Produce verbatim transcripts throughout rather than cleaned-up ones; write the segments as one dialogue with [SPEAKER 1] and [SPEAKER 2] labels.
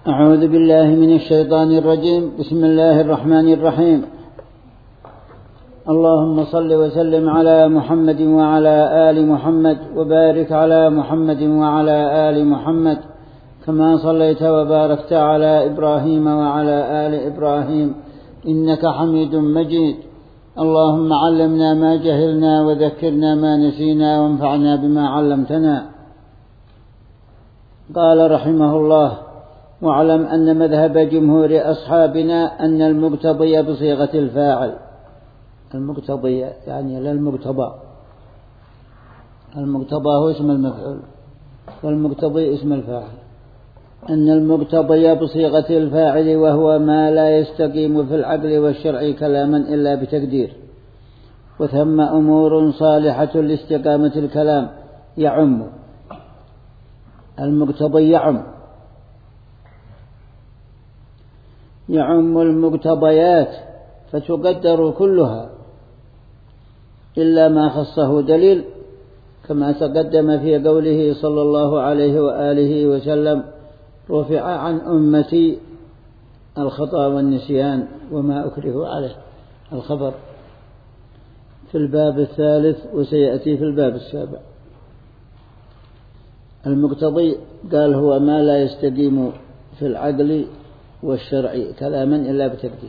[SPEAKER 1] أعوذ بالله من الشيطان الرجيم. بسم الله الرحمن الرحيم. اللهم صل وسلم على محمد وعلى آل محمد وبارك على محمد وعلى آل محمد كما صليت وباركت على إبراهيم وعلى آل إبراهيم إنك حميد مجيد. اللهم علمنا ما جهلنا وذكرنا ما نسينا وانفعنا بما علمتنا. قال رحمه الله: واعلم أن مذهب جمهور أصحابنا أن المقتضي بصيغة الفاعل. المقتضي يعني لا المقتضى. المقتضى هو اسم المفعول والمقتضي اسم الفاعل. أن المقتضي بصيغة الفاعل وهو ما لا يستقيم في العقل والشرع كلاما إلا بتقدير، وثم أمور صالحة لاستقامة الكلام يعم. المقتضي يعم يعم المقتضيات فتقدر كلها إلا ما خصه دليل، كما تقدم في قوله صلى الله عليه وآله وسلم: رفع عن أمتي الخطأ والنسيان وما أكره عليه، الخبر في الباب الثالث وسيأتي في الباب السابع. المقتضي قال هو ما لا يستقيم في العقل والشرع كلاما إلا بتقدير.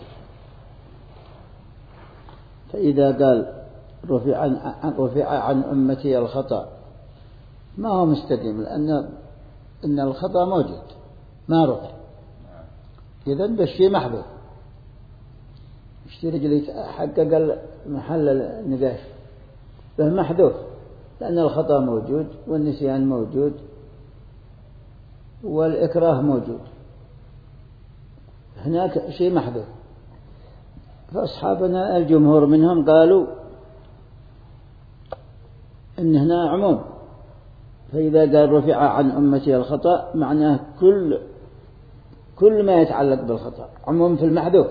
[SPEAKER 1] فإذا قال رفع عن, رفع عن أمتي الخطأ ما هو مستقيم، لأن إن الخطأ موجود ما رفع، إذن بالشيء محذوف. اشتري رجلي حقق محل النقاش به محذوف، لأن الخطأ موجود والنسيان موجود والإكراه موجود، هناك شيء محذوف. فأصحابنا الجمهور منهم قالوا إن هنا عموم، فإذا قال رفع عن أمتي الخطأ معناه كل كل ما يتعلق بالخطأ، عموم في المحذوف.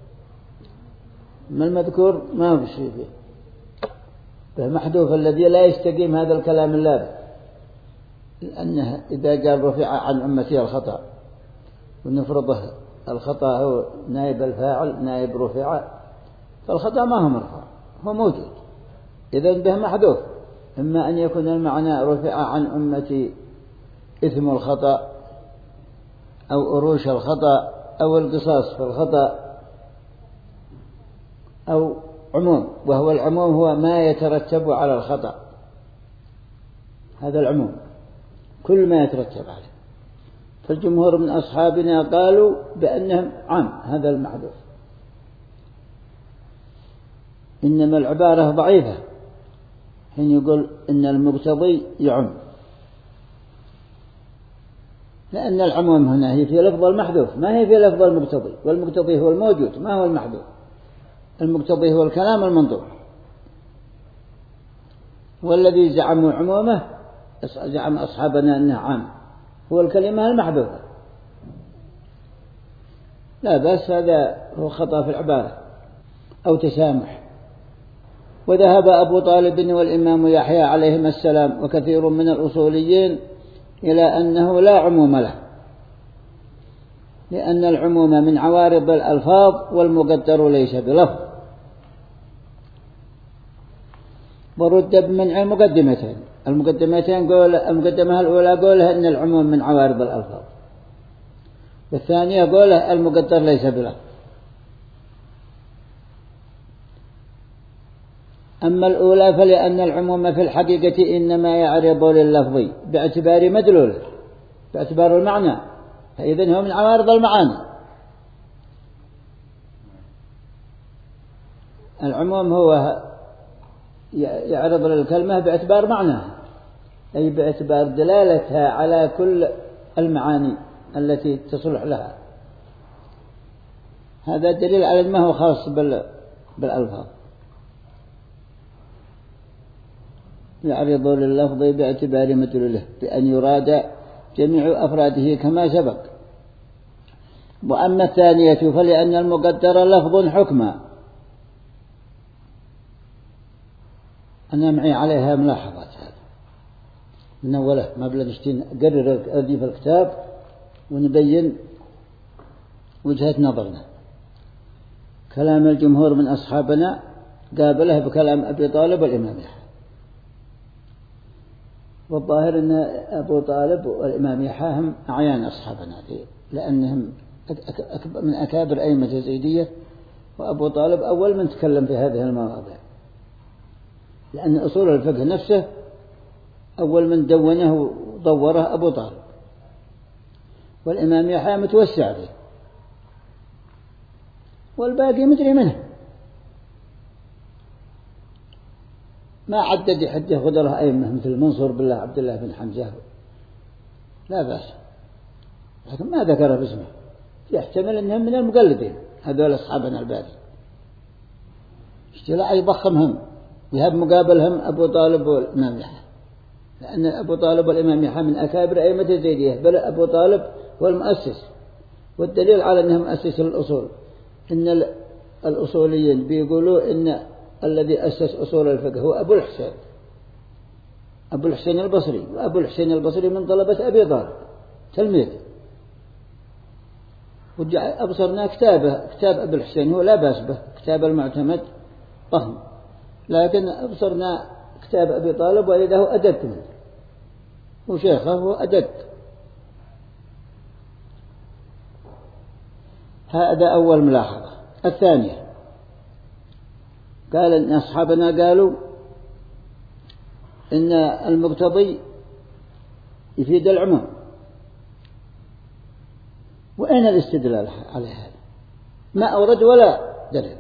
[SPEAKER 1] ما المذكور ما هو شيء فيه، المحذوف الذي لا يستقيم هذا الكلام اللابد، لأنه إذا قال رفع عن أمتي الخطأ ونفرضه الخطأ هو نائب الفاعل نائب رفع، فالخطأ ما هو مرفوع، هو موجود، إذن به محذوف. إما أن يكون المعنى رفع عن أمتي إثم الخطأ أو أروش الخطأ أو القصاص في الخطأ أو عموم، وهو العموم هو ما يترتب على الخطأ، هذا العموم كل ما يترتب عليه. فالجمهور من أصحابنا قالوا بأنهم عام هذا المحذوف، إنما العبارة ضعيفة حين يقول إن المقتضي يعم، لأن العموم هنا هي في لفظ المحذوف ما هي في لفظ المقتضي، والمقتضي هو الموجود ما هو المحذوف. المقتضي هو الكلام المنظور، والذي زعموا عمومه زعم أصحابنا أنه عام هو الكلمة المحذوفة. لا بس هذا هو خطأ في العبارة أو تسامح. وذهب أبو طالب والإمام يحيى عليهما السلام وكثير من الأصوليين إلى أنه لا عموم له، لأن العموم من عوارض الألفاظ والمقدر ليس بلفظ. ورد بمنع المقدمتين. المقدمتين قول المقدمة الأولى قولها أن العموم من عوارض الألفاظ، والثانية قولها المقدر ليس بلفظ. أما الأولى فلأن العموم في الحقيقة إنما يعرض لللفظ باعتبار مدلوله باعتبار المعنى، فإذن هو من عوارض المعاني. العموم هو يعرض للكلمة باعتبار معناها، أي باعتبار دلالتها على كل المعاني التي تصلح لها. هذا دليل على ما هو خاص بالألفاظ. يعرض لللفظ باعتبار مدلوله بأن يراد جميع أفراده كما سبق. وأما الثانية فلأن المقدر لفظ حكما. أنا معي عليها ملاحظات هذا من أوله ما بلا نشتين قرر أدي في الكتاب ونبين وجهة نظرنا. كلام الجمهور من أصحابنا قابله بكلام أبي طالب والإمام يحيى، والظاهر أن أبو طالب والإمام يحيى هم أعيان أصحابنا لأنهم من أكابر أئمة الزيدية، وأبو طالب أول من تكلم في هذه المواضيع، لأن أصول الفقه نفسه أول من دونه وطوره أبو طالب، والإمام يحيى متوسع فيه، والباقي مدري منه، ما عدد حده غدره أئمة مثل منصور بالله عبد الله بن حمزة لا بأس، لكن ما ذكر باسمه، يحتمل أنهم من المقلدين هذول أصحابنا الباقي، اشتلاع يضخمهم يهب مقابلهم أبو طالب والإمام يحيى، لأن أبو طالب والإمام يحيى من أكابر أئمة الزيدية، بل أبو طالب هو المؤسس، والدليل على أنه مؤسس الأصول إن الأصوليين بيقولوا إن الذي أسس أصول الفقه هو أبو الحسين أبو الحسين البصري، وأبو الحسين البصري من طلبة أبي طالب تلميذ، أبصرنا كتابه كتاب أبو الحسين هو لا بأس به، كتاب المعتمد ضخم، لكن أبصرنا كتاب أبي طالب وإذا أدد منه وشيخه هو أدد. هذا أول ملاحظة. الثانية قال إن أصحابنا قالوا إن المقتضي يفيد العموم، وأين الاستدلال على هذا؟ ما أورد ولا دليل،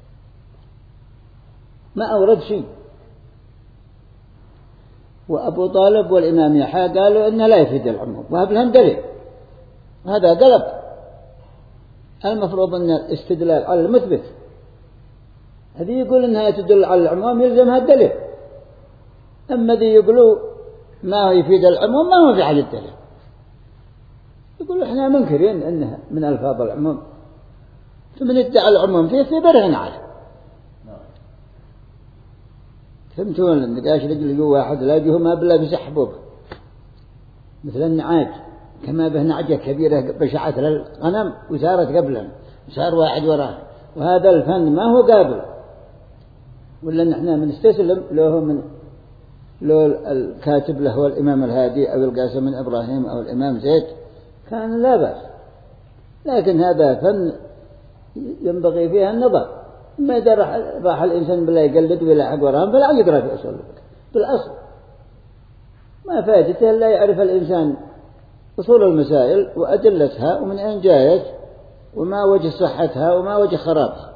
[SPEAKER 1] ما أورد شيء. وأبو طالب والإمام يحيى قالوا إنه لا يفيد العموم وهب لهم دليل، هذا قلب. المفروض أن الاستدلال على المثبت، هذه يقول إنها تدل على العموم يلزمها الدليل، أما ذي يقولوا ما هو يفيد العموم ما هو في حال الدليل، يقولوا إحنا منكرين أنها من ألفاظ العموم، فمن ادعى العموم فيه في برهن عليه. فهمتون النقاش رجل جو واحد لا جه ما بلا بسحبوه مثل النعاج، كما به نعجة كبيرة بشعت للغنم وسارت قبلا وسار واحد وراه، وهذا الفن ما هو قابل، ولا نحن بنستسلم له من لو الكاتب له هو الإمام الهادي أو القاسم من إبراهيم أو الإمام زيد كان لا بأس، لكن هذا فن ينبغي فيها النظر، ما إذا راح, راح الإنسان بلا يقلد ولا حق وراهم فلا يقرأ في أصول الفقه بالأصل، ما فائدته إلا يعرف الإنسان أصول المسائل وأدلتها ومن أين جاءت وما وجه صحتها وما وجه خرابها.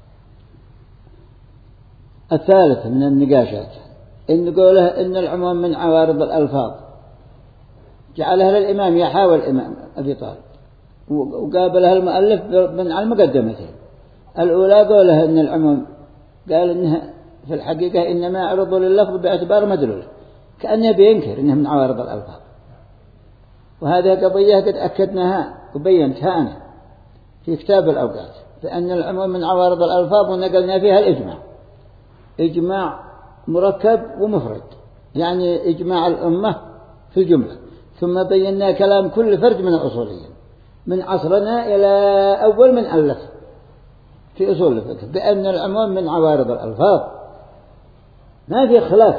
[SPEAKER 1] الثالث من النقاشات إن قوله إن العموم من عوارض الألفاظ جعلها للإمام يحيى والإمام أبي طالب، وقابلها المؤلف من على المقدمتين. الأولى قوله إن العموم قال إنها في الحقيقة إنما يعرض لللفظ باعتبار مدلول، كأنه بينكر إنه من عوارض الألفاظ، وهذه قضية قد أكدناها وبينتها أنا في كتاب الأوقات، فأن العموم من عوارض الألفاظ ونقلنا فيها الإجماع، إجماع مركب ومفرد، يعني إجماع الأمة في الجملة، ثم بينا كلام كل فرد من الأصوليين من عصرنا إلى أول من ألف في أصول الفقه بأن العموم من عوارض الألفاظ ما في خلاف،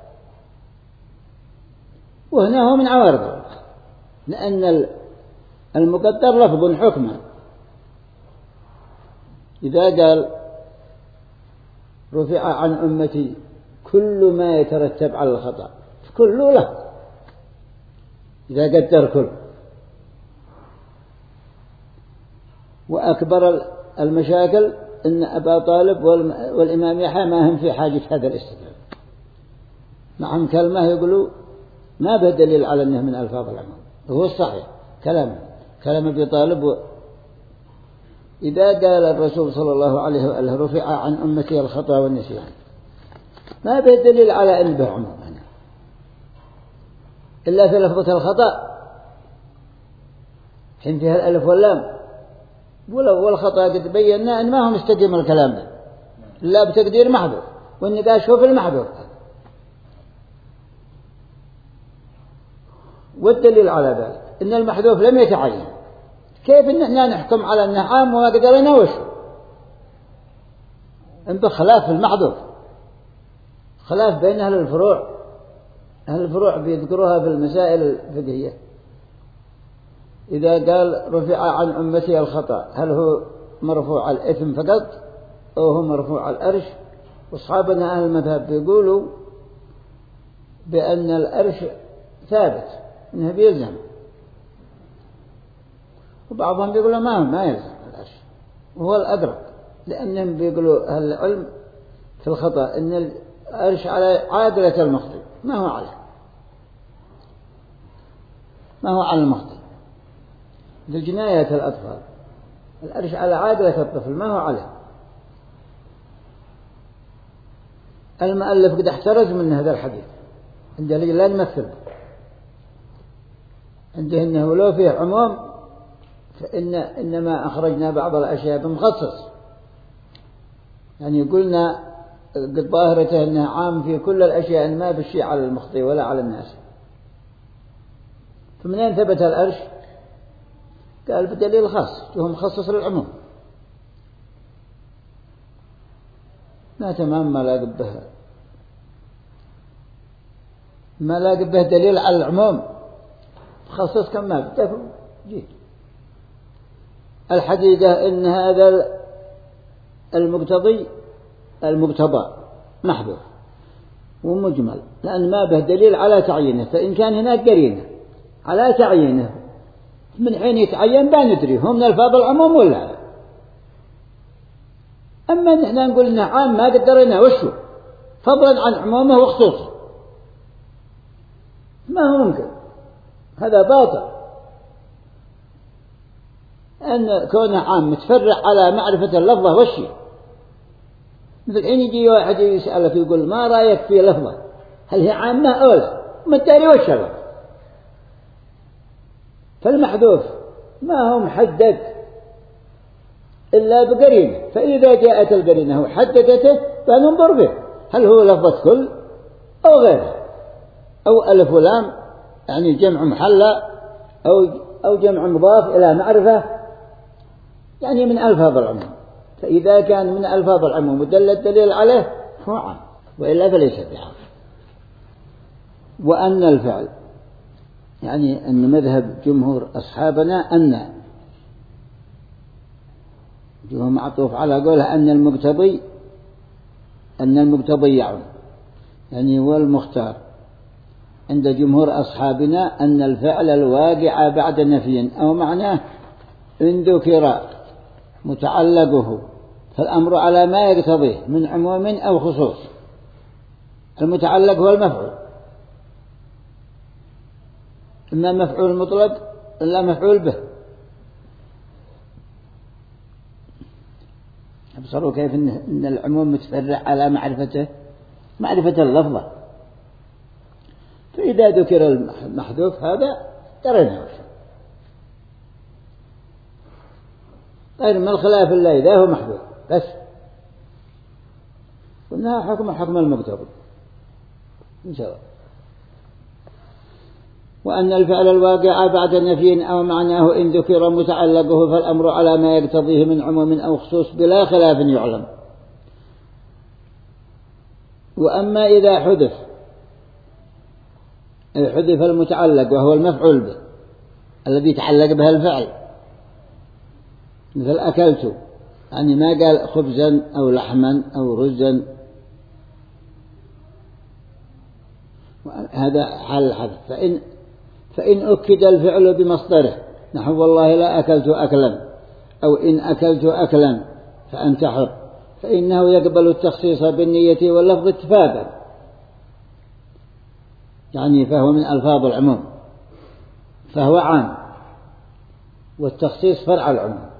[SPEAKER 1] وهنا هو من عوارض الألفاظ، لأن المقدر لفظ حكما، إذا قال رفع عن أمتي كل ما يترتب على الخطأ كله له، إذا قدر كل. وأكبر المشاكل أن أبا طالب والإمام يحيى ما هم في حاجة هذا الاستدلال، معهم كلمة يقولوا ما به دليل على أنه من ألفاظ العموم، وهو الصحيح كلام كلام أبي طالب و... إذا قال الرسول صلى الله عليه وآله رفع عن أمتي الخطأ والنسيان ما به دليل على أن به عموم هنا إلا في لفظة الخطأ حين فيها الألف واللام، ولو والخطأ قد بينا أن ما هو مستقيم الكلام ده إلا بتقدير محذوف، والنقاش هو في المحذوف. والدليل على ذلك إن المحذوف لم يتعين، كيف إننا نحكم على أنه عام وما قدرنا وش بخلاف في المحذوف، خلاف بين أهل الفروع. أهل الفروع بيذكروها في المسائل الفقهية. إذا قال رفع عن أمتي الخطأ، هل هو مرفوع على الإثم فقط أو هو مرفوع على الأرش؟ وأصحابنا أهل المذهب بيقولوا بأن الأرش ثابت إنه بيلزم، وبعضهم بيقولوا ما ما يلزم الأرش، وهو الأدرك، لأنهم بيقولوا أهل العلم في الخطأ إن الأرش على عادلة المخطئ، ما هو عليه، ما هو على المخطئ. لجناية الأطفال الأرش على عادلة الطفل، ما هو عليه. المؤلف قد احترز من هذا الحديث، عنده لا نمثل، عنده إنه لو فيه عموم فإن إنما أخرجنا بعض الأشياء بمخصص، يعني قلنا قد ظاهرته أنه عام في كل الأشياء، إن ما بالشيء على المخطئ ولا على الناس. فمنين ثبت الأرش؟ قال بدليل خاص، وهو مخصص للعموم. ما تمام ما لاقي به ما لاقي به دليل على العموم، خصص كم ما بدك جيت. الحقيقة إن هذا المقتضي المقتضى محذوف ومجمل، لأن ما به دليل على تعيينه، فإن كان هناك قرينة على تعيينه من حين يتعين بان ندري هم من الفاظ العموم ولا لا. أما نحن نقول إنه عام ما قدرنا وشو فضلا عن عمومه وخصوصه، ما هو ممكن، هذا باطل. أن كونه عام متفرع على معرفة اللفظة والشيء. مثل حين يجي واحد يسألك يقول ما رأيك في لفظة، هل هي عامة أو لا؟ ما تدري وش اللفظ. فالمحذوف ما هو محدد إلا بقرينة، فإذا جاءت القرينة وحددته فننظر به هل هو لفظة كل أو غيره، أو ألف ولام يعني جمع محلى أو أو جمع مضاف إلى معرفة، يعني من ألفاظ العموم. فإذا كان من ألفاظ العموم ودل الدليل عليه هو عام، وإلا فليس بعام. وأن الفعل يعني أن مذهب جمهور أصحابنا أن جمهور معطوف على قوله أن المقتضي أن المقتضي يعم، يعني هو المختار عند جمهور أصحابنا أن الفعل الواقع بعد نفي أو معناه إن ذكر متعلقه فالأمر على ما يقتضيه من عموم أو خصوص. المتعلق هو المفعول، إما مفعول مطلق إلا مفعول به. أبصروا كيف إن العموم متفرع على معرفته معرفة اللفظة. فإذا ذكر المحذوف هذا درنا غير من الخلاف إلا إذا هو محذوف بس، قلنا حكم حكم المقتضي إن شاء الله. وأن الفعل الواقع بعد نفي أو معناه إن ذكر متعلقه فالأمر على ما يقتضيه من عموم أو خصوص بلا خلاف يعلم. وأما إذا حذف حذف المتعلق وهو المفعول به الذي تعلق به الفعل، مثل أكلت، يعني ما قال خبزا أو لحما أو رزا، هذا حال الحذف. فإن فإن أكد الفعل بمصدره نحو والله لا أكلت أكلا أو إن أكلت أكلا فأنت حر، فإنه يقبل التخصيص بالنية واللفظ اتفاقا، يعني فهو من ألفاظ العموم، فهو عام، والتخصيص فرع العموم.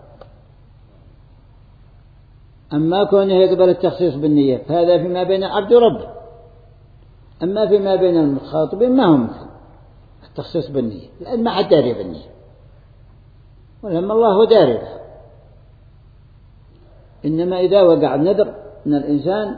[SPEAKER 1] أما كونه يقبل التخصيص بالنية فهذا فيما بين العبد وربه، أما فيما بين المخاطبين ما هو ممكن التخصيص بالنية، لأن ما حد داري بالنية، ولما الله هو داري بها. إنما إذا وقع النذر من الإنسان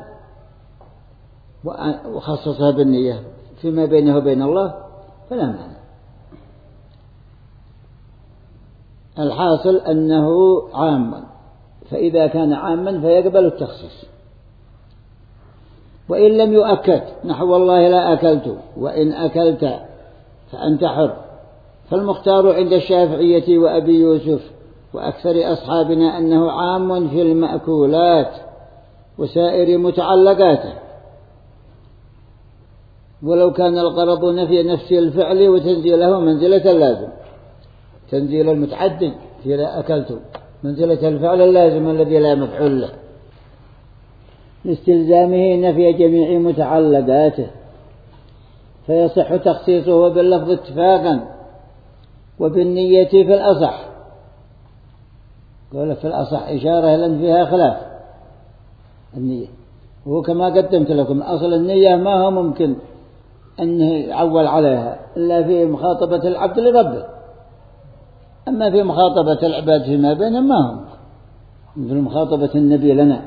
[SPEAKER 1] وخصصها بالنية فيما بينه وبين الله فلا معنى. الحاصل أنه عام، فإذا كان عاما فيقبل التخصيص. وإن لم يؤكد نحو والله لا أكلت وإن أكلت فأنت حر، فالمختار عند الشافعية وأبي يوسف وأكثر أصحابنا أنه عام في المأكولات وسائر متعلقاته، ولو كان الغرض نفي نفس الفعل وتنزيله منزلة اللازم، تنزيل المتعدد في لا أكلت منزلة الفعل اللازم الذي لا مفعول له، لاستلزامه نفي جميع متعلقاته، فيصح تخصيصه باللفظ اتفاقا وبالنية في الأصح. قال في الأصح إشارة لأن فيها خلاف النية، وهو كما قدمت لكم أصل النية ما هو ممكن أنه يعول عليها إلا في مخاطبة العبد لربه، أما في مخاطبة العباد فيما بينهم ما هم مثل مخاطبة النبي لنا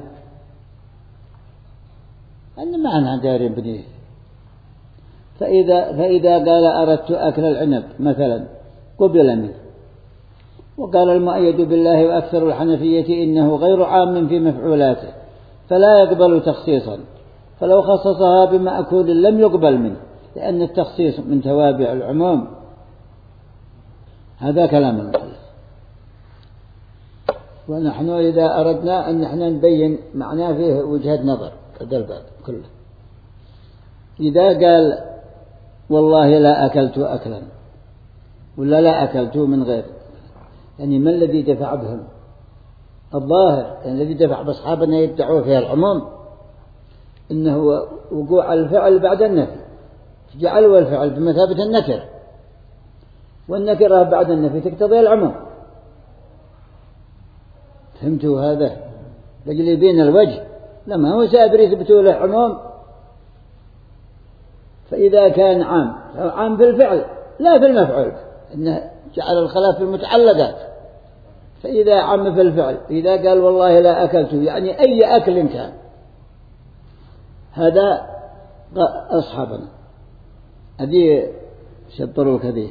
[SPEAKER 1] أن معنا دارين بنيه. فإذا, فإذا قال أردت أكل العنب مثلا قبل منه. وقال المؤيد بالله وأكثر الحنفية إنه غير عام في مفعولاته فلا يقبل تخصيصا، فلو خصصها بمأكول لم يقبل منه، لأن التخصيص من توابع العموم. هذا كلام المؤلف. ونحن إذا أردنا أن نحن نبين معناه فيه وجهة نظر هذا الباب كله. إذا قال والله لا أكلت أكلا ولا لا أكلت من غير، يعني ما الذي دفع بهم؟ الظاهر يعني الذي دفع بأصحابنا يدعوا فيها العموم إنه وقوع الفعل بعد النفي، جعلوا الفعل بمثابة النكرة، والنكرة بعد النفي تقتضي العموم. فهمتوا هذا؟ لجل بين الوجه لما هو سابر يثبتوا له عموم. فإذا كان عام عام في الفعل لا في المفعول، إنه جعل الخلاف في المتعلقات. فإذا عام في الفعل إذا قال والله لا أكلت يعني أي أكل كان، هذا أصحابنا هذه شطروا كذي،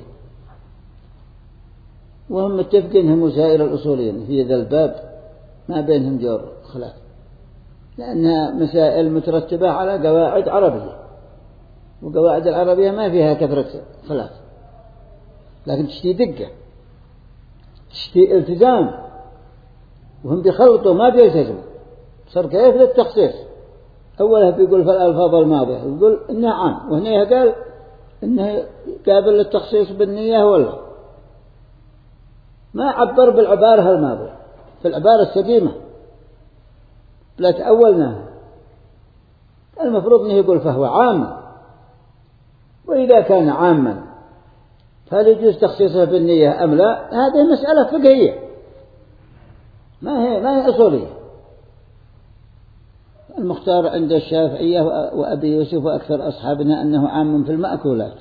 [SPEAKER 1] وهم متفقين هم وسائر الأصوليين في ذا الباب ما بينهم جور خلاف، لأنها مسائل مترتبة على قواعد عربية، وقواعد العربية ما فيها كثرة خلاف، لكن تشتي دقة تشتي التزام، وهم بيخلطوا ما بيلتزموا. صار كيف للتخصيص؟ أولها بيقول في الألفاظ الماضية يقول إنها عام، وهنا قال إنه قابل للتخصيص بالنية ولا ما عبر بالعبارة الماضية في العبارة السقيمة لا تأولناها. المفروض أنه يقول فهو عام، وإذا كان عاما فهل يجوز تخصيصه بالنية أم لا؟ هذه مسألة فقهية ما هي ما هي أصولية. المختار عند الشافعية وأبي يوسف وأكثر أصحابنا أنه عام في المأكولات،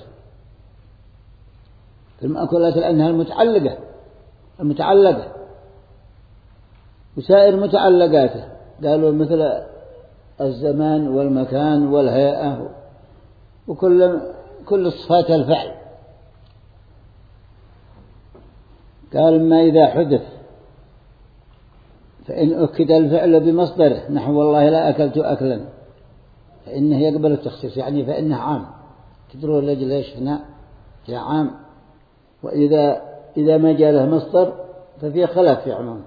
[SPEAKER 1] في المأكولات لأنها المتعلقة المتعلقة وسائر متعلقاته، قالوا مثل الزمان والمكان والهيئة وكل كل صفات الفعل. قال ما إذا حدث فإن أكد الفعل بمصدره نحو والله لا أكلت أكلا فإنه يقبل التخصيص، يعني فإنه عام. تدروا لجل إيش هنا يا عام، وإذا إذا ما جاء له مصدر ففيه خلاف في عموم.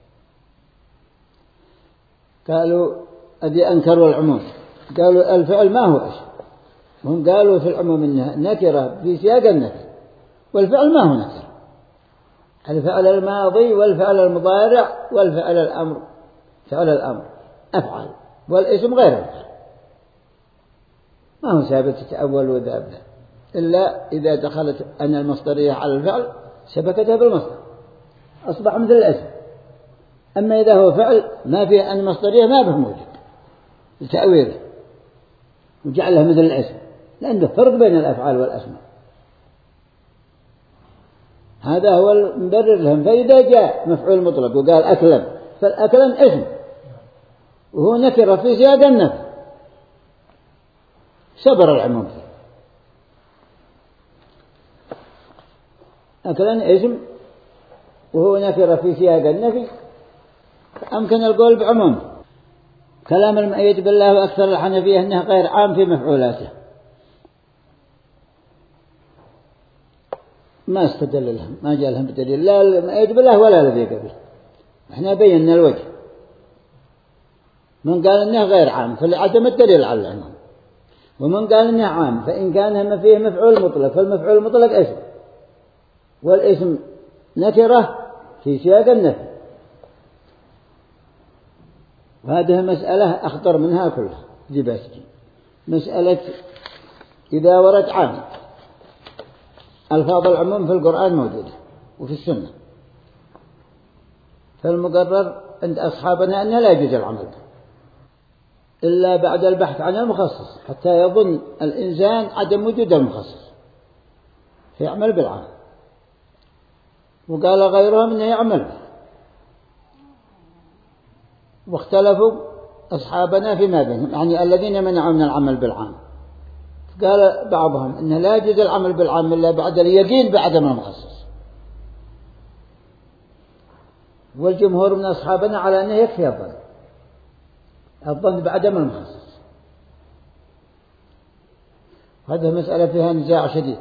[SPEAKER 1] قالوا أدي أنكروا العموم، قالوا الفعل ما هو إيش، هم قالوا في العموم إنها نكرة في سياق النفي، والفعل ما هو نكرة، الفعل الماضي والفعل المضارع والفعل الأمر فعل الأمر أفعل، والاسم غير الفعل ما هو ثابت تتأول وذاب إلا إذا دخلت أن المصدرية على الفعل شبكتها بالمصدر أصبح مثل الاسم. أما إذا هو فعل ما فيه أن المصدرية ما به موجود لتأويله وجعلها مثل الاسم، لأنه فرق بين الأفعال والأسماء. هذا هو المبرر لهم. فإذا جاء مفعول مطلق وقال أكلا فالأكلا اسم وهو نكرة في سياق النفي صبر العموم فيه. أكلا اسم وهو نكرة في سياق النفي أمكن القول بعموم. كلام المؤيد بالله وأكثر الحنفية أنه غير عام في مفعولاته، ما استدل لهم، ما جاء لهم بدليل لا المؤيد بالله ولا الذي قبله. احنا بينا الوجه. من قال انه غير عام فلعدم الدليل على العموم، ومن قال انه عام فإن كان ما فيه مفعول مطلق فالمفعول المطلق اسم، والاسم نكرة في سياق النفي. وهذه مسألة أخطر منها كلها. دي بس مسألة إذا ورد عام. ألفاظ العموم في القرآن موجودة وفي السنة، فالمقرر عند أصحابنا أن لا يجوز العمل به إلا بعد البحث عن المخصص، حتى يظن الإنسان عدم وجود المخصص فيعمل بالعام. وقال غيرهم أنه يعمل به. واختلفوا أصحابنا فيما بينهم، يعني الذين منعوا من العمل بالعام. قال بعضهم أنه لا يجوز العمل بالعام إلا بعد اليقين بعدم المخصص، والجمهور من أصحابنا على أنه يكفي الظن الظن بعدم المخصص. هذه مسألة فيها نزاع شديد،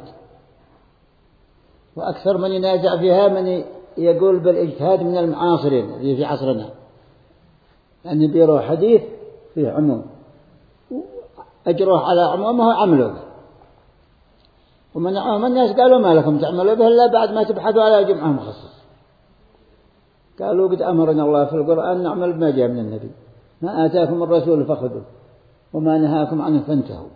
[SPEAKER 1] وأكثر من ينازع فيها من يقول بالاجتهاد من المعاصرين اللي في عصرنا، يعني بيروح حديث فيه عموم أجروه على عمومه وعملوا به، ومنعهم الناس قالوا ما لكم تعملوا به إلا بعد ما تبحثوا على جمعة مخصص. قالوا قد أمرنا الله في القرآن نعمل بما جاء من النبي، ما آتاكم الرسول فخذوه وما نهاكم عنه فانتهوا.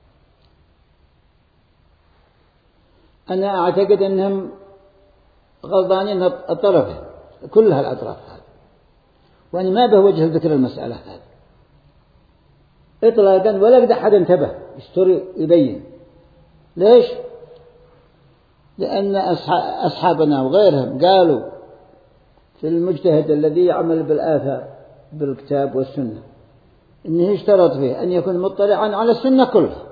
[SPEAKER 1] أنا أعتقد أنهم غلطانين الطرفين كلها الأطراف هذه، وأنا ما به وجه ذكر المسألة هذه إطلاقا، ولا قد أحد انتبه يستري يبين. ليش؟ لأن أصحابنا وغيرهم قالوا في المجتهد الذي يعمل بالآثار بالكتاب والسنة إنه يشترط فيه أن يكون مطلعا على السنة كلها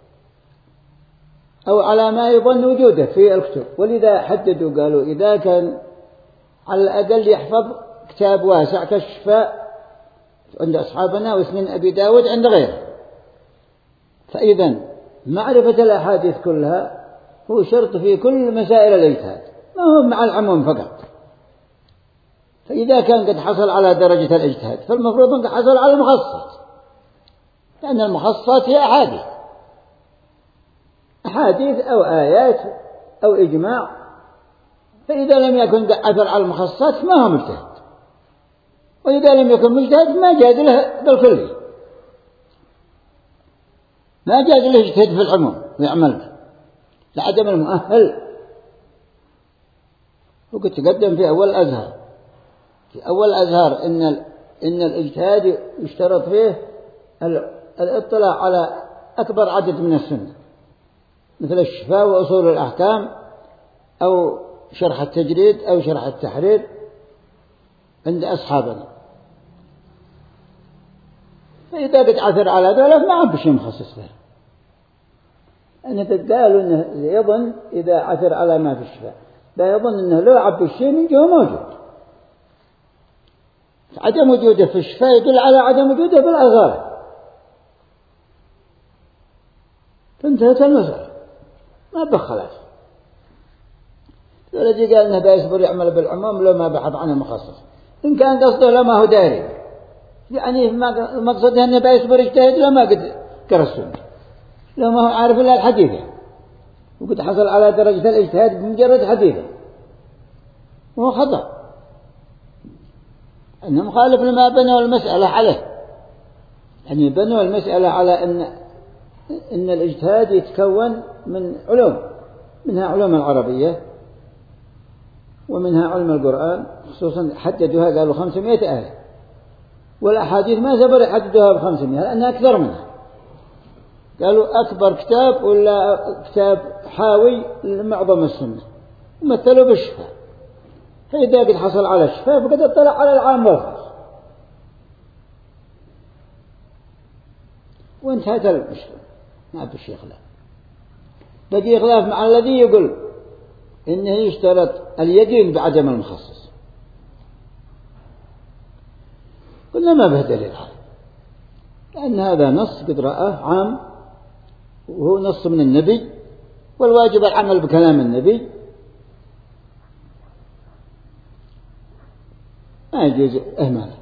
[SPEAKER 1] أو على ما يظن وجوده في الكتب، ولذا حددوا قالوا إذا كان على الأقل يحفظ كتاب واسع كالشفاء عند أصحابنا وسنن أبي داود عند غيره. فإذا معرفة الأحاديث كلها هو شرط في كل مسائل الاجتهاد، ما هو مع العموم فقط. فإذا كان قد حصل على درجة الاجتهاد فالمفروض أن قد حصل على المخصصات، لأن المخصصات هي أحاديث أحاديث أو آيات أو إجماع. فإذا لم يكن قد عثر على المخصصات ما هو مجتهد، وإذا لم يكن مجتهد ما جاز له بالكلية، ما جاز له يجتهد في العموم ويعمل به لعدم المؤهل. وقد تقدم في أول الأزهار في أول الأزهار إن إن الاجتهاد يشترط فيه الاطلاع على أكبر عدد من السنة، مثل الشفاء وأصول الأحكام أو شرح التجريد أو شرح التحرير عند أصحابنا. فإذا قد عثر على ذلك ما عم بشيء مخصص به، أن قالوا إنه يظن إذا عثر على ما في الشفاء لا يظن إنه لو عب الشيء من جهة موجود. عدم وجوده في الشفاء يدل على عدم وجوده في الأغار، فانتهت المسألة ما بخلاص. الذي قال إنه بيصبر يعمل بالعموم لو ما بحث عن المخصص، إن كان قصده لما هو داري، يعني مقصده أنه بيصبر يجتهد لو ما قد قرأ السنة، لو ما هو عارف إلا الحديثة وقد حصل على درجة الاجتهاد بمجرد حديثة، وهو خطأ أنه مخالف لما بنوا المسألة عليه. يعني بنوا المسألة على أن إن الاجتهاد يتكون من علوم، منها علوم العربية ومنها علم القرآن، خصوصا حددوها قالوا خمسمائة آية، والأحاديث ما سبر يحددوها بخمسمائة لأنها أكثر منها. قالوا أكبر كتاب ولا كتاب حاوي لمعظم السنة ومثلوا بالشفاء، فإذا قد حصل على الشفاء فقد اطلع على العام والخاص وانتهت المشكلة. ما في شيء خلاف، بقي خلاف مع الذي يقول إنه يشترط اليقين بعدم المخصص. قلنا ما به دليل عليه، لأن هذا نص قد رآه عام، وهو نص من النبي، والواجب العمل بكلام النبي، ما يجوز إهماله.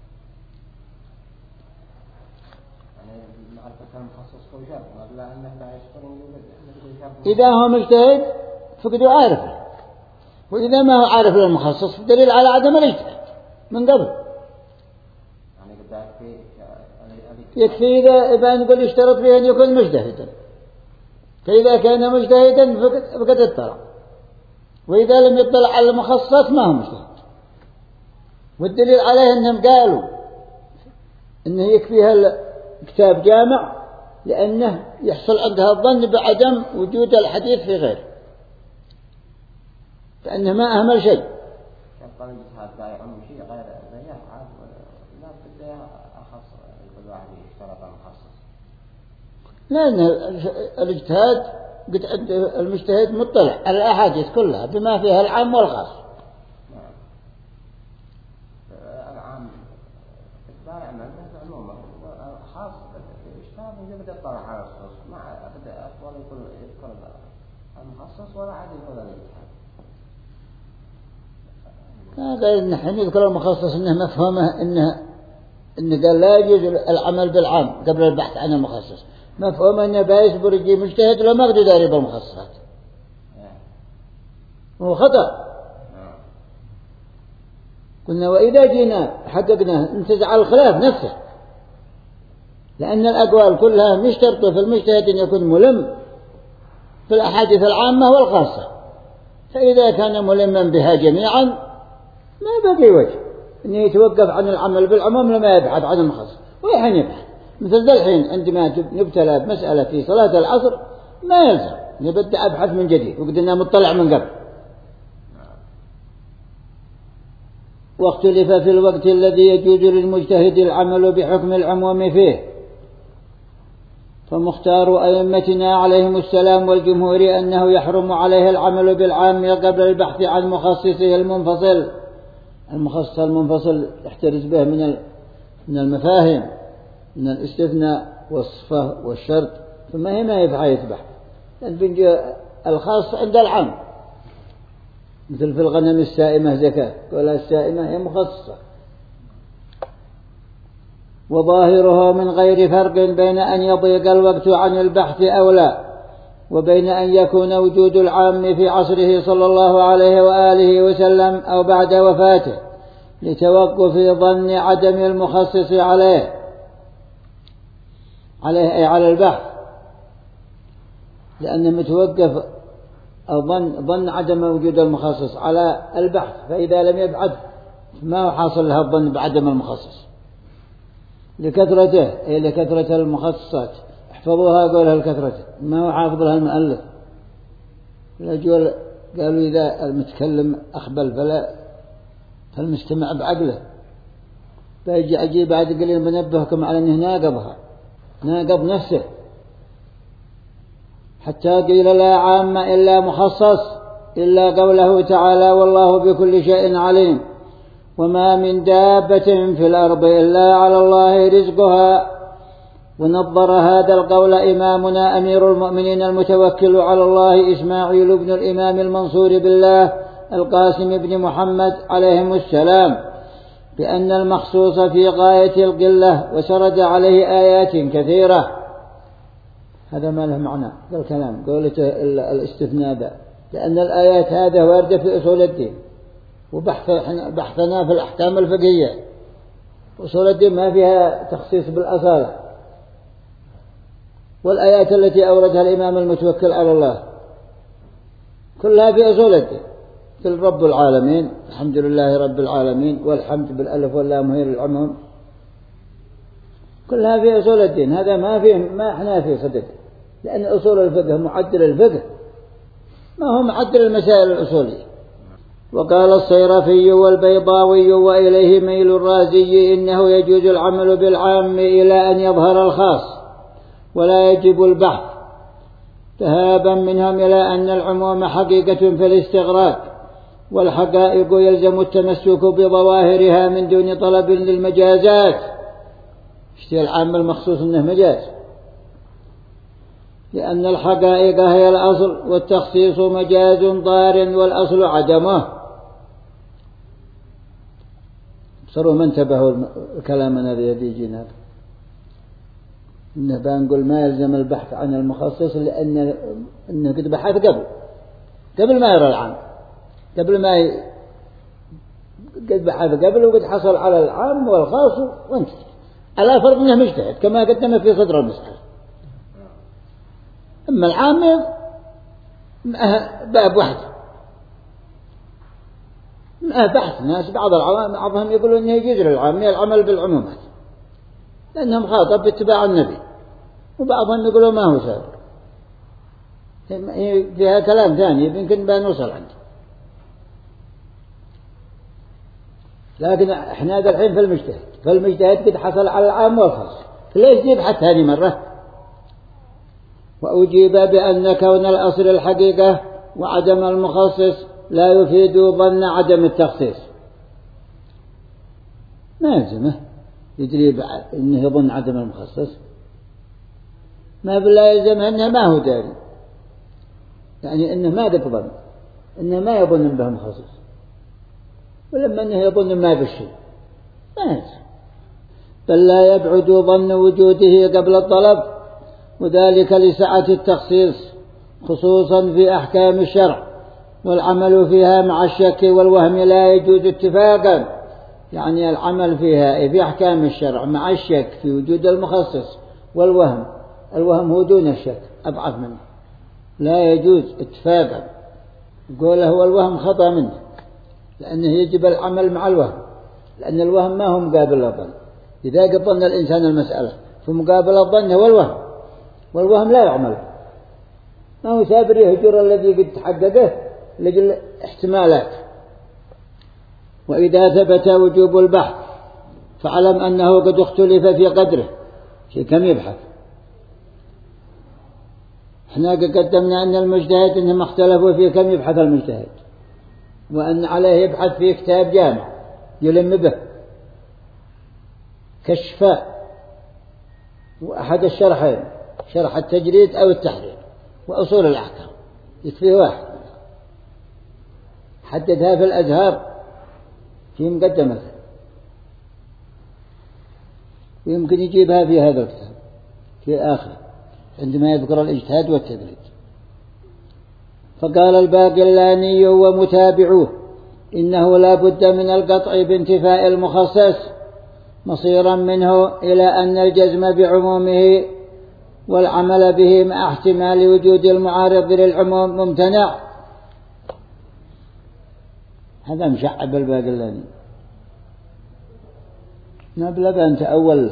[SPEAKER 1] إذا هو مجتهد فقد عارفه، وإذا ما هو عارف للمخصص دليل على عدم الاجتهاد من قبل. يكفي إذا إذا نقول يشترط فيه أن يكون مجتهدا، فإذا كان مجتهدا فقد اطلع، وإذا لم يطلع على المخصصات ما هو مجتهد. والدليل عليه أنهم قالوا أنه يكفيها كتاب جامع، لأنه يحصل عندها الظن بعدم وجود الحديث في غيره، فإنه ما أهمل شيء. لأن الاجتهاد قد عند المجتهد مطلع على الأحاديث كلها بما فيها العام والخاص.
[SPEAKER 2] العام الدائع من عموما خاص اجتهاد يبدأ يطلع على الخاص، مع بدأ ولا يكون يذكر المخصص ولا عاد يقول الاجتهاد.
[SPEAKER 1] هذا نحن نذكر المخصص إنه مفهومه إنه إنه قال لا يجوز العمل بالعام قبل البحث عن المخصص، مفهوم أنه بايس برجي مجتهد لو ما قد داري بالمخصصات، وهو خطأ. قلنا وإذا جينا حققنا انتزع الخلاف نفسه، لأن الأقوال كلها مشترط في المجتهد أن يكون ملم في الأحاديث العامة والخاصة، فإذا كان ملما بها جميعا ما بقي وجه أن يتوقف عن العمل بالعموم لما يبحث عن المخصص. ويحن يبحث مثل ذا الحين عندما نبتلى بمسألة في صلاة العصر ما يلزم نبدأ أبحث من جديد وقدنا مطلع من قبل. واختلف في الوقت الذي يجوز للمجتهد العمل بحكم العموم فيه، فمختار أئمتنا عليهم السلام والجمهور أنه يحرم عليه العمل بالعام قبل البحث عن مخصصه المنفصل. المخصص المنفصل يحترز به من من المفاهيم، من الاستثناء والصفة والشرط، ثم هنا يفعل يتبح الخاص عند العام، مثل في الغنم السائمة زكاة، ولا السائمة هي مخصصة. وظاهره من غير فرق بين أن يضيق الوقت عن البحث أو لا، وبين أن يكون وجود العام في عصره صلى الله عليه وآله وسلم أو بعد وفاته لتوقف ظن عدم المخصص عليه عليه أي على البحث، لأنه متوقف ظن ظن عدم وجود المخصص على البحث، فإذا لم يبعد ما هو حاصل له الظن بعدم المخصص لكثرته، أي لكثرة المخصصات. احفظوها قولها لكثرته، ما هو حافظ لها المؤلف. الأجول قالوا إذا المتكلم أخبل فلا فالمستمع بعقله، فيجي عجيب بعد قليل بنبهكم على أنه ناقضها، ناقض نفسه، حتى قيل لا عام إلا مخصص، إلا قوله تعالى والله بكل شيء عليم، وما من دابة في الأرض إلا على الله رزقها. ونظر هذا القول إمامنا أمير المؤمنين المتوكل على الله إسماعيل بن الإمام المنصور بالله القاسم بن محمد عليهم السلام بأن المخصوص في غاية القلة، وسرد عليه آيات كثيرة. هذا ما له معنى الكلام قولة الاستثناء، لأن الآيات هذا واردة في أصول الدين، وبحثنا في الأحكام الفقهية أصول الدين ما فيها تخصيص بالأصالة، والآيات التي أوردها الإمام المتوكل على الله كلها في أصول الدين، في رب العالمين، الحمد لله رب العالمين، والحمد بالألف واللام هي للعموم، كلها في أصول الدين. هذا ما فيه ما احنا فيه صدق، لأن أصول الفقه معدل الفقه ما هو معدل المسائل الأصولية. وقال الصيرفي والبيضاوي وإليه ميل الرازي إنه يجوز العمل بالعام إلى أن يظهر الخاص ولا يجب البحث، ذهابا منهم إلى أن العموم حقيقة في الاستغراق، والحقائق يلزم التمسك بظواهرها من دون طلب للمجازات. اشتي العام المخصوص أنه مجاز، لأن الحقائق هي الأصل، والتخصيص مجاز ضار والأصل عدمه. صاروا ما انتبهوا كلامنا بيدي جينا إنه بنقول ما يلزم البحث عن المخصص، لأن إنه قد بحث قبل قبل ما يرى العام، قبل ما ي... قد بحث قبل وقد حصل على العام والخاص وانت على فرض انه مجتهد كما قدم في صدر المسألة. اما العام باب واحد بحث ناس، بعض العوام بعضهم يقولون انه يجوز للعام العمل بالعمومات لانه مخاطب باتباع النبي، وبعضهم يقولون ما هو سابق. فيها كلام ثاني يمكن بنوصل عنده، لكن احنا هذا الحين في المجتهد، فالمجتهد قد حصل على العام والخاص، فليش يبحث هذه مرة؟ وأجيب بأن كون الأصل الحقيقة وعدم المخصص لا يفيد ظن عدم التخصيص. ما يلزمه يدري إنه يظن عدم المخصص، ما بالله يلزمه إنه ما هو داري، يعني إنه ما قد ظن إنه ما يظن به مخصص، ولما أنه يظن ما بالشيء ما يلزم. بل لا يبعد ظن وجوده قبل الطلب، وذلك لسعة التخصيص خصوصا في أحكام الشرع، والعمل فيها مع الشك والوهم لا يجوز اتفاقا. يعني العمل فيها في أحكام الشرع مع الشك في وجود المخصص والوهم، الوهم هو دون الشك أضعف منه، لا يجوز اتفاقا. قوله هو الوهم خطأ منه، لأنه يجب العمل مع الوهم، لأن الوهم ما هو مقابل الظن. إذا قد ظن الإنسان المسألة فمقابل الظن هو الوهم، والوهم لا يعمل، ما هو سابر يهجر الذي قد تحققه لجل احتمالات. وإذا ثبت وجوب البحث فاعلم أنه قد اختلف في قدره، في كم يبحث. احنا قدمنا أن المجتهد إنهم اختلفوا في كم يبحث المجتهد، وأن عليه يبحث في كتاب جامع يلم به كشفاء، وأحد الشرحين شرح التجريد أو التحرير وأصول الأحكام يكفيه واحد، حددها في الأزهار في مقدمة، ويمكن يجيبها في هذا الكتاب في آخر عندما يذكر الاجتهاد والتدريج. فقال الباقلاني ومتابعوه إنه لا بد من القطع بانتفاء المخصص مصيرا منه إلى أن الجزم بعمومه والعمل به مع احتمال وجود المعارض للعموم ممتنع. هذا مشعب الباقلاني، نبلغ أنت أول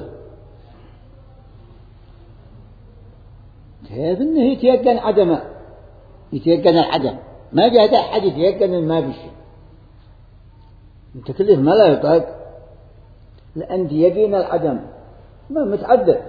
[SPEAKER 1] كيف إنه يتيقن عدم، يتيقن العدم، ما جاء أحد يتيقن ما بشيء. التكليف ما لا يطاق، لأن يقين العدم ما متعذر،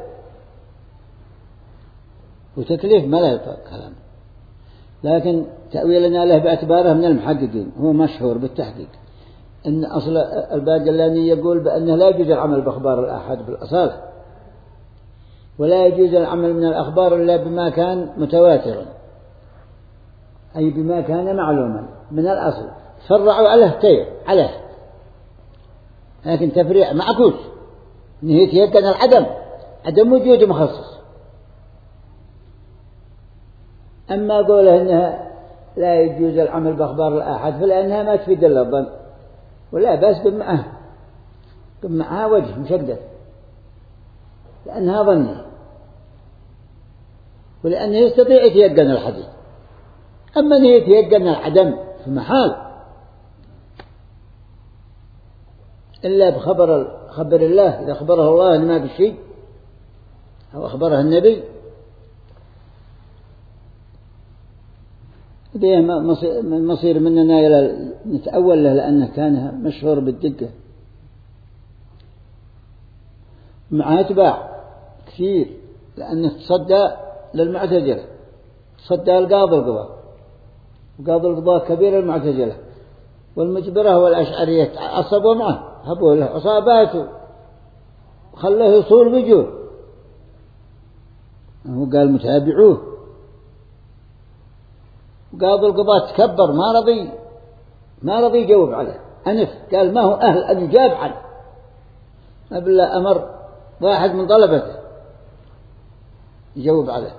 [SPEAKER 1] وتكليف ما لا يطاق كلام. لكن تأويلنا له باعتباره من المحققين، هو مشهور بالتحقيق أن أصل الباقلاني يقول بأنه لا يجوز العمل بأخبار الآحاد بالأصالة، ولا يجوز العمل من الأخبار إلا بما كان متواترا، أي بما كان معلوما من الأصل. فرعوا عليه تير عليه، لكن تفريع معكوس أنه يتيقن العدم، عدم وجود مخصص. أما قوله أنها لا يجوز العمل بأخبار الآحاد فلأنها ما تفيد إلا الظن، ولا بس بمعها بمعها وجه مشدد، لأنها ظنية، ولأنه يستطيع يتيقن الحديث. أما أنه يتيقن العدم في محال إلا بخبر خبر الله، إذا أخبره الله أن ما بشيء أو أخبره النبي، ده مصير مننا إلى نتأول له، لأنه كان مشهور بالدقة مع أتباع كثير، لأنه تصدى للمعتزلة صدها القاضي القضاء، وقاضي القضاء كبير المعتزلة والمجبرة والأشعرية عصبوا معه، هبوا له عصاباته وخلاه يصول بجوه، هو قال متابعوه. وقاضي القضاء تكبر ما رضي ما رضي يجاوب عليه، أنف قال ما هو أهل أن يجاب عنه. ما بالله أمر واحد من طلبته يجاوب عليه،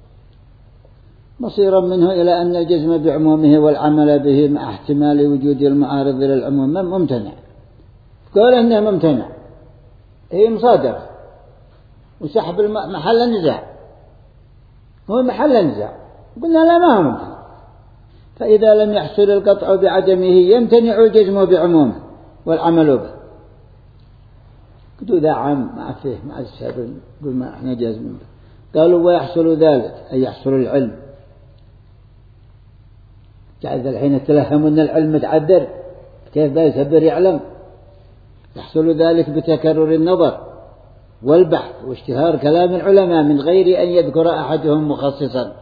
[SPEAKER 1] مصيرا منه إلى أن الجزم بعمومه والعمل به مع احتمال وجود المعارض للعموم ممتنع. قال إنه ممتنع، هي مصادرة وسحب محل النزاع، هو محل النزاع، قلنا لا ما هو ممتنع. فإذا لم يحصل القطع بعدمه يمتنع الجزم بعمومه والعمل به. قلت ذا عام مع فيه مع السابقين، قل ما احنا جازم به. قالوا ويحصل ذلك أي يحصل العلم. جعل الحين يتلهم أن العلم متعذر، كيف ذا يسبر يعلم؟ يحصل ذلك بتكرر النظر والبحث واشتهار كلام العلماء من غير أن يذكر أحدهم مخصصا.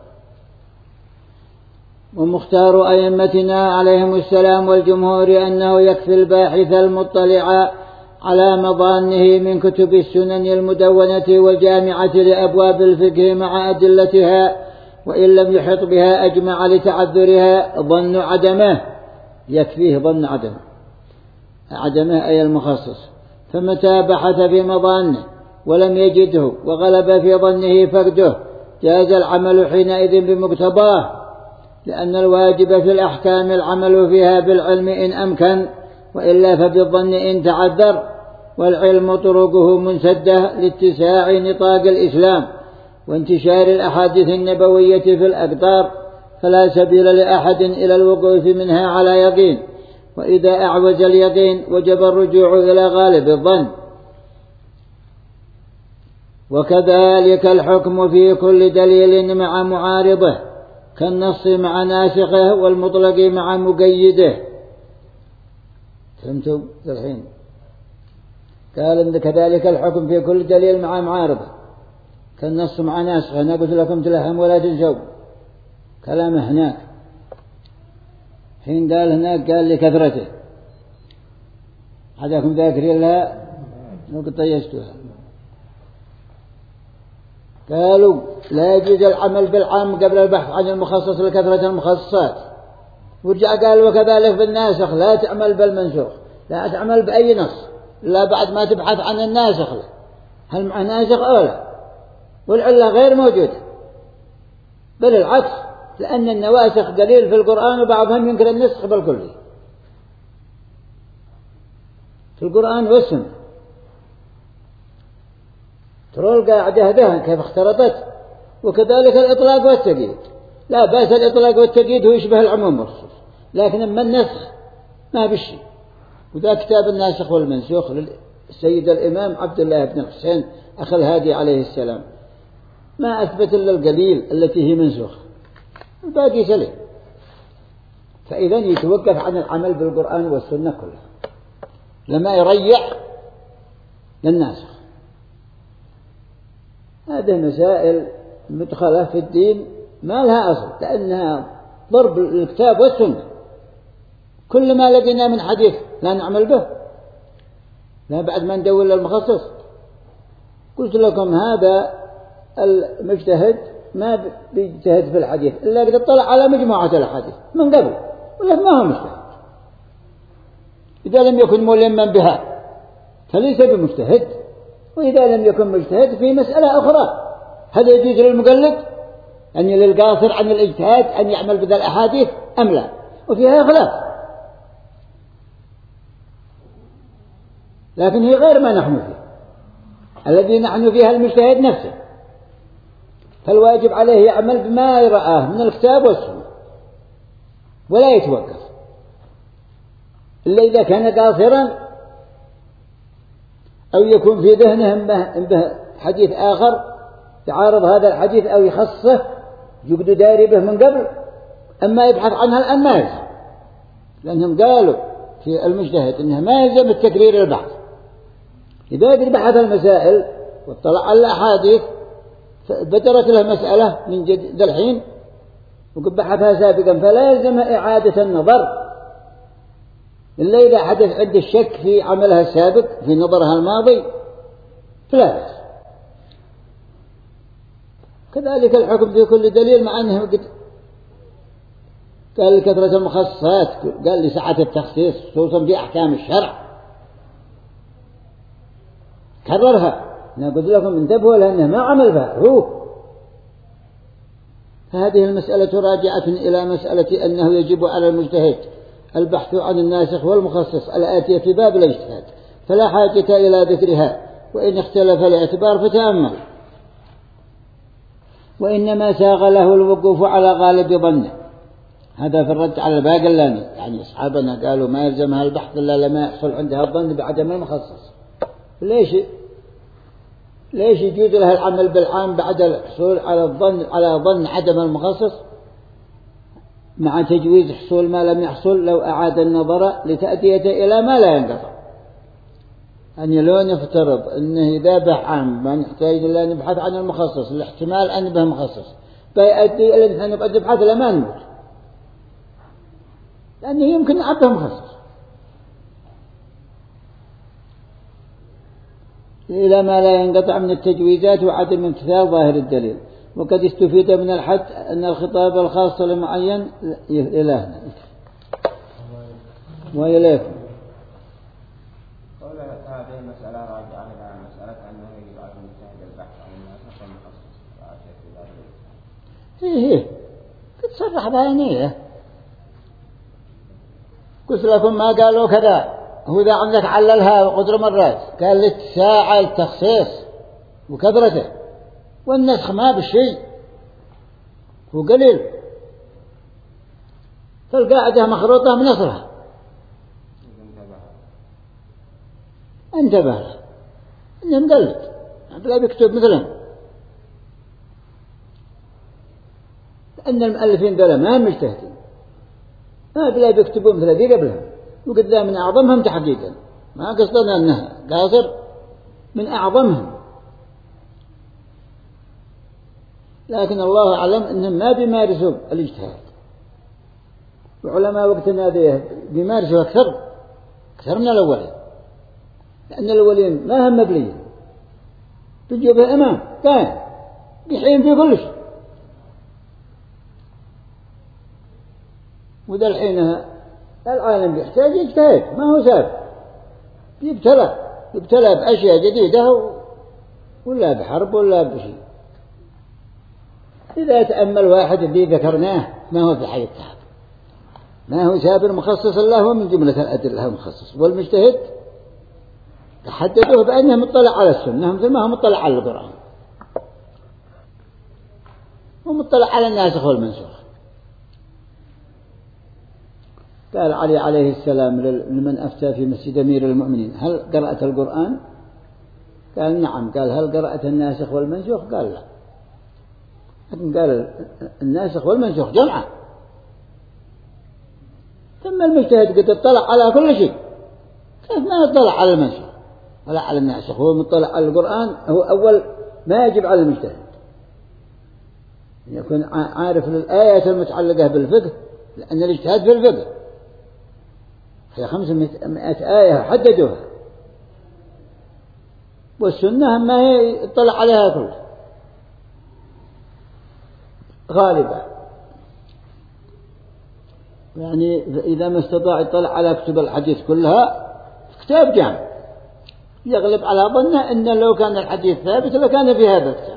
[SPEAKER 1] ومختار أئمتنا عليهم السلام والجمهور أنه يكفي الباحث المطلع على مظانه من كتب السنن المدونة والجامعة لأبواب الفقه مع أدلتها، وإن لم يحط بها أجمع لتعذرها ظن عدمه، يكفيه ظن عدمه عدمه أي المخصص. فمتى بحث في مظانه ولم يجده وغلب في ظنه فقده جاز العمل حينئذ بمقتضاه، لأن الواجب في الأحكام العمل فيها بالعلم إن أمكن، وإلا فبالظن إن تعذر. والعلم طرقه منسدة لاتساع نطاق الإسلام وانتشار الأحاديث النبوية في الأقطار، فلا سبيل لأحد إلى الوقوف منها على يقين، وإذا أعوز اليقين وجب الرجوع إلى غالب الظن. وكذلك الحكم في كل دليل مع معارضه، كالنص مع ناسخه والمطلق مع مقيده. فهمتم الحين؟ قال إن كذلك الحكم في كل دليل مع معارضه، كالنص مع ناسخه. أنا قلت لكم تلهم ولا تنسوا كلامه هناك، حين قال هناك قال لكثرته، حداكم ذاكرين لها وقد طيشتها. قالوا لا يجوز العمل بالعام قبل البحث عن المخصص لكثرة المخصصات. ورجع قال وكذلك بالناسخ لا تعمل بالمنسوخ، لا تعمل بأي نص إلا بعد ما تبحث عن الناسخ له، هل مع ناسخ أو لا، والعلة غير موجودة، بل العكس، لأن النواسخ قليل في القرآن وبعضهم ينكر النسخ بالكلي في القرآن والسنة. ترى القاعدة هذه كيف اختلطت. وكذلك الإطلاق والتقييد، لا بأس الإطلاق والتقييد هو يشبه العموم والخصوص، لكن أما النسخ ما بشيء. وذا كتاب الناسخ والمنسوخ للسيد الإمام عبد الله بن حسين أخ الهادي عليه السلام، ما أثبت إلا القليل التي هي منسوخة، الباقي سليم. فإذا يتوقف عن العمل بالقرآن والسنة كلها، لما يريح للناسخ. هذه مسائل مدخلة في الدين ما لها أصل، لأنها ضرب الكتاب والسنة. كل ما لقينا من حديث لا نعمل به، لا بعد ما ندور للمخصص. قلت لكم هذا المجتهد ما بيجتهد في الحديث إلا قد اطلع على مجموعة الحديث من قبل، ولا ما هو مجتهد. إذا لم يكن ملما بها فليس بمجتهد، وإذا لم يكن مجتهد في مسألة أخرى. هل يجوز للمقلد أن للقاصر عن الاجتهاد أن يعمل بذا الأحاديث أم لا؟ وفيها خلاف، لكن هي غير ما نحن فيه. الذي نحن فيها المجتهد نفسه، فالواجب عليه يعمل بما يرآه من الكتاب والسنة ولا يتوقف إلا إذا كان قاصرا أو يكون في ذهنه به حديث آخر يعارض هذا الحديث أو يخصه يقدر داري به من قبل. أما يبحث عنها الآن ما يلزم، لأنهم قالوا في المجتهد إنه ما يلزم التكرير البحث. إذا قد بحث المسائل واطلع على الأحاديث بدرت له مسألة من جد الحين وقد بحثها سابقا، فلا يلزم إعادة النظر إلا إذا حدث عند الشك في عملها السابق في نظرها الماضي فلا بأس. كذلك الحكم في كل دليل، مع أنه قد قال لكثرة المخصصات، قال لسعة التخصيص خصوصا في أحكام الشرع كررها. أنا قلت لكم انتبهوا لأنه ما عمل بها هو. فهذه المسألة راجعة إلى مسألة أنه يجب على المجتهد البحث عن الناسخ والمخصص الآتية في باب الاجتهاد، فلا حاجة إلى ذكرها، وإن اختلف الاعتبار فتأمل. وإنما ساغ له الوقوف على غالب ظنه، هذا في الرد على الباقلاني، يعني أصحابنا قالوا ما يلزمها البحث إلا لما يحصل عندها الظن بعدم المخصص. ليش ليش يجوز لها العمل بالعام بعد الحصول على الظن على ظن عدم المخصص، مع تجويز حصول ما لم يحصل لو أعاد النظر لتأدية إلى ما لا ينقطع؟ أن لو نفترض أنه إذا بحث عام ما نحتاج إلا نبحث عن المخصص، الاحتمال أن به مخصص فيؤدي إلى أن نبقى نبحث لما نموت، لأنه يمكن نعبه مخصص إلى ما لا ينقطع من التجويزات وعدم امتثال ظاهر الدليل. وقد استفيد من الحد أن الخطاب الخاص لمعين إلهنا وإليكم.
[SPEAKER 2] قول هذه المسألة راجعة إلى مسألة أنه يجب على المجتهد البحث عن الناسخ والمخصص وآتية في ذلك.
[SPEAKER 1] إيه إيه تتصرح بيانية. قلت لكم ما قالوا كذا، هو إذا عندك عللها قدر مرات قال لك ساعة التخصيص وكثرته، والنسخ ما بالشيء هو قليل، فالقاعدة مخروطة من أصلها. انتبه له إنه مقلد لا بيكتب مثلهم، لأن المؤلفين دول ما هم مجتهدين، ما بلا بيكتبوا مثل ذي قبلهم، وقد من أعظمهم تحقيقا، ما قصدنا أنه قاصر، من أعظمهم، لكن الله أعلم أنهم ما بيمارسوا الاجتهاد. وعلماء وقتنا ذي بيمارسوا أكثر أكثر من الأولين، لأن الأولين ما هم مبليين، بيجوا به إمام كان بيحين في كل شيء، وذا الحين العالم بيحتاج يجتهد، ما هو سابق، يبتلى يبتلى بأشياء جديدة ولا بحرب ولا بشيء. إذا تأمل واحد الذي ذكرناه ما هو في حياتها، ما هو سابر مخصص الله من جملة الأدلة المخصص، والمجتهد تحددوه بأنه مطلع على السنة مثل ما هو مطلع على القرآن، ومطلع على الناسخ والمنسوخ. قال علي عليه السلام لمن أفتى في مسجد أمير المؤمنين هل قرأت القرآن؟ قال نعم. قال هل قرأت الناسخ والمنسوخ؟ قال لا. لكن قال الناسخ والمنسوخ جمعة. ثم المجتهد قد اطلع على كل شيء، كيف ما يطلع على المنسوخ ولا على الناسخ؟ هو مطلع على القرآن، هو أول ما يجب على المجتهد أن يكون عارف للآيات المتعلقة بالفقه، لأن الاجتهاد في الفقه هي خمسمائة آية حددوها، والسنة ما هي يطلع عليها كلها غالبا، يعني إذا ما استطاع يطلع على كتب الحديث كلها كتاب جامع يغلب على ظنه أن لو كان الحديث ثابت لكان في هذا الكتاب.